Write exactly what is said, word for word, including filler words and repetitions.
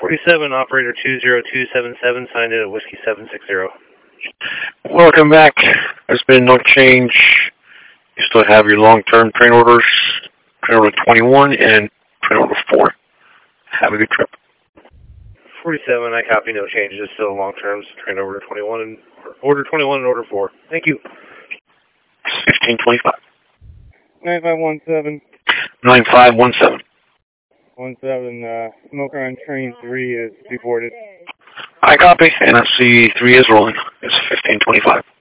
forty-seven, operator two zero two seven seven, signed in at Whiskey seven six zero. Welcome back. There's been no change. You still have your long-term train orders, train order twenty-one and train order four. Have a good trip. forty-seven, I copy, no changes. It's still long terms. Train order twenty-one and order twenty-one and order four. Thank you. fifteen twenty-five. nine five one seven. nine five one seven. one seven, uh, smoker on train three is deported. I copy, and I see three is rolling. It's fifteen twenty-five.